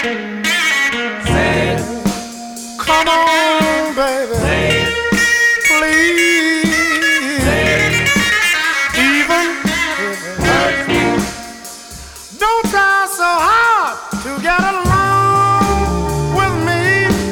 Say it. Come on, baby. Say it. Please. Say it. Even if it hurts me. Don't try so hard to get along with me.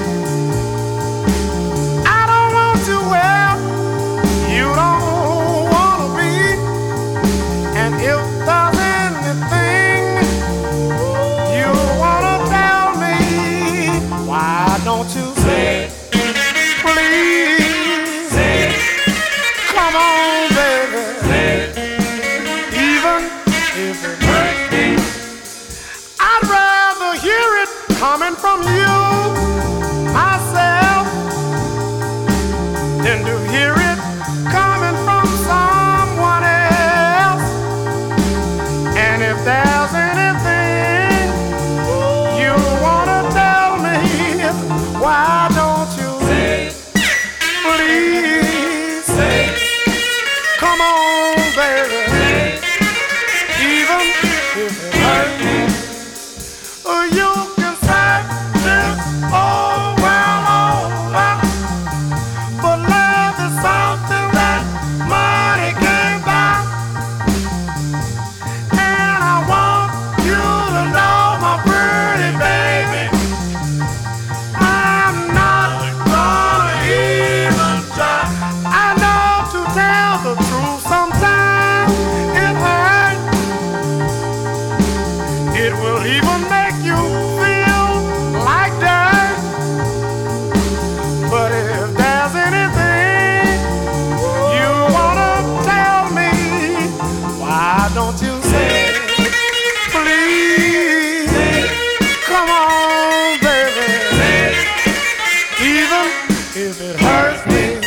I don't want you where you don't want to be. And if there's anything you want to tell me, why don't you say it? Please. Say it. Come on, baby. Say it. Even if it hurts me, I'd rather hear it coming from you myself than to hear it coming from someone else. And if there's anything you want to tell me, why don't you Say it. please? Say it. Come on, baby. Say it. Even if it hurts me, you can say this all well over. But love is something that money can't buy. And I want you to know, my pretty baby, I'm not gonna even try. I know to tell the truth sometimes it hurts. It will even make you feel like dirt. But if there's anything you wanna tell me, why don't you say it? Please. Come on, baby. Even if it hurts me.